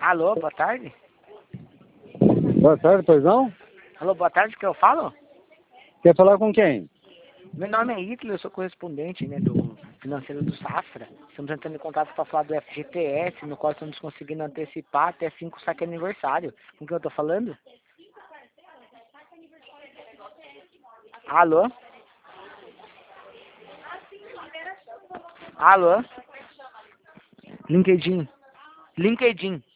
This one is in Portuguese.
Alô, boa tarde. Boa tarde, poisão. Alô, boa tarde, que eu falo? Quer falar com quem? Meu nome é Hitler, eu sou correspondente, né, do financeiro do Safra. Estamos entrando em contato para falar do FGTS, no qual estamos conseguindo antecipar até 5 saques aniversário. Com quem eu tô falando? Alô? Alô? LinkedIn. LinkedIn.